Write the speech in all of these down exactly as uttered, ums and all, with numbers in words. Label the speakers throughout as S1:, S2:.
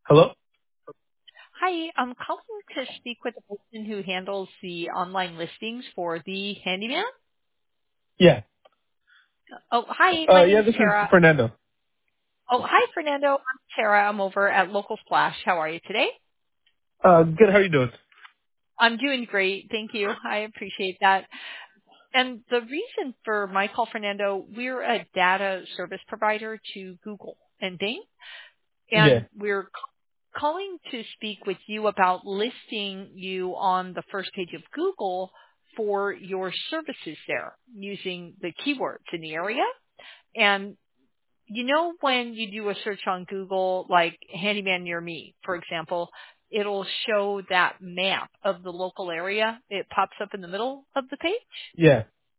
S1: Hello?
S2: Hi, I'm calling to speak with the person who handles the online listings for the handyman.
S1: Yeah.
S2: Oh, hi,
S1: Uh,
S2: my
S1: yeah,
S2: name's
S1: this is
S2: Tara.
S1: Fernando.
S2: Oh, hi, Fernando. I'm Tara. I'm over at Local Splash. How are you today?
S1: Uh, good. How you doing?
S2: I'm doing great. Thank you. I appreciate that. And the reason for my call, Fernando, we're a data service provider to Google and Bing,
S1: Yeah.
S2: and we're calling to speak with you about listing you on the first page of Google for your services there using the keywords in the area. And you know, when you do a search on Google, like handyman near me, for example, it'll show that map of the local area. It pops up in the middle of the page.
S1: Yeah.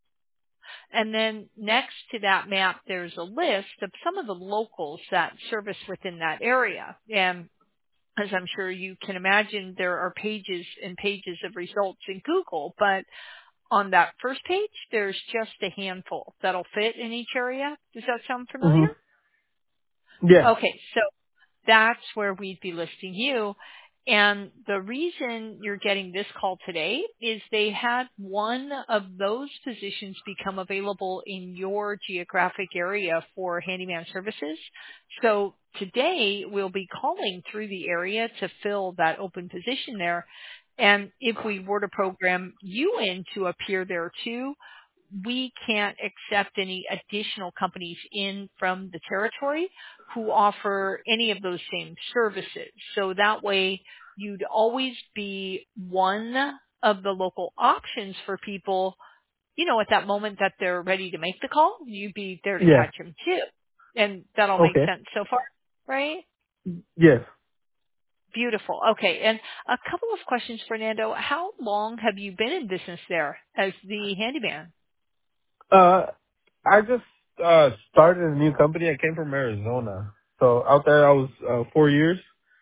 S2: And then next to that map, there's a list of some of the locals that service within that area. And as I'm sure you can imagine, there are pages and pages of results in Google, but on that first page, there's just a handful that'll fit in each area. Does that sound familiar?
S1: Mhm. Yeah.
S2: Okay, so that's where we'd be listing you. And the reason you're getting this call today is they had one of those positions become available in your geographic area for handyman services. So today we'll be calling through the area to fill that open position there. And if we were to program you in to appear there too, we can't accept any additional companies in from the territory who offer any of those same services. So that way you'd always be one of the local options for people, you know, at that moment that they're ready to make the call, you'd be there to
S1: Yeah.
S2: catch them too. And that all makes
S1: Okay.
S2: sense so far, right?
S1: Yes.
S2: Beautiful. Okay. And a couple of questions, Fernando. How long have you been in business there as the handyman?
S1: Uh, I just, uh, started a new company. I came from Arizona. So out there I was, uh, four years.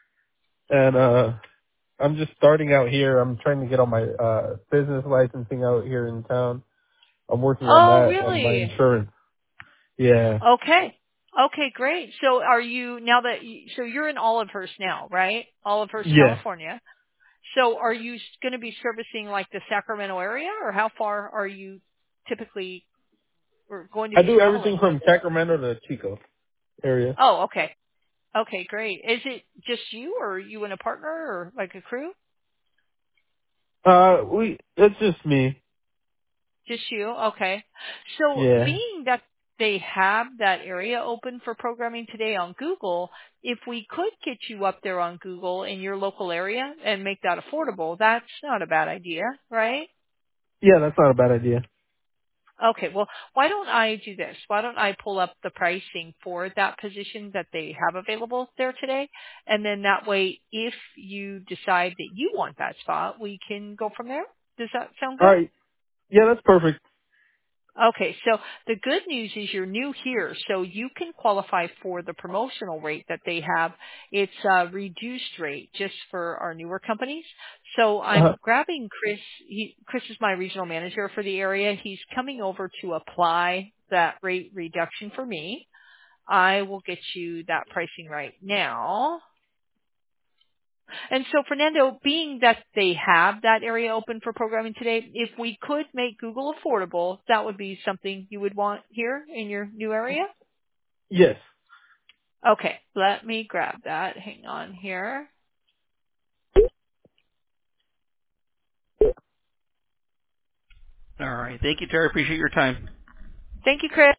S1: And, uh, I'm just starting out here. I'm trying to get on my, uh, business licensing out here in town. I'm working on
S2: Oh,
S1: that, on my
S2: really?
S1: insurance. Yeah.
S2: Okay. Okay, great. So are you now that you, so you're in Olivehurst now, right? Olivehurst,
S1: Yeah.
S2: California. So are you going to be servicing like the Sacramento area, or how far are you typically or going to
S1: I
S2: be
S1: do everything
S2: traveling?
S1: from Sacramento to Chico area.
S2: Oh, okay. Okay, great. Is it just you, or are you and a partner, or like a crew?
S1: Uh, we, it's just me.
S2: Just you? Okay. So
S1: Yeah.
S2: being that they have that area open for programming today on Google, if we could get you up there on Google in your local area and make that affordable, that's not a bad idea, right?
S1: Yeah, that's not a bad idea.
S2: Okay, well, why don't I do this? Why don't I pull up the pricing for that position that they have available there today? And then that way, if you decide that you want that spot, we can go from there. Does that sound
S1: All
S2: good?
S1: right. Yeah, that's perfect.
S2: Okay, so the good news is you're new here, so you can qualify for the promotional rate that they have. It's a reduced rate just for our newer companies. So
S1: Uh,
S2: I'm grabbing Chris. He, Chris is my regional manager for the area. He's coming over to apply that rate reduction for me. I will get you that pricing right now. And so, Fernando, being that they have that area open for programming today, if we could make Google affordable, that would be something you would want here in your new area?
S1: yes.
S2: Okay, let me grab that. Hang on here.
S1: All right. Thank you, Terry. Appreciate your time.
S2: Thank you, Chris.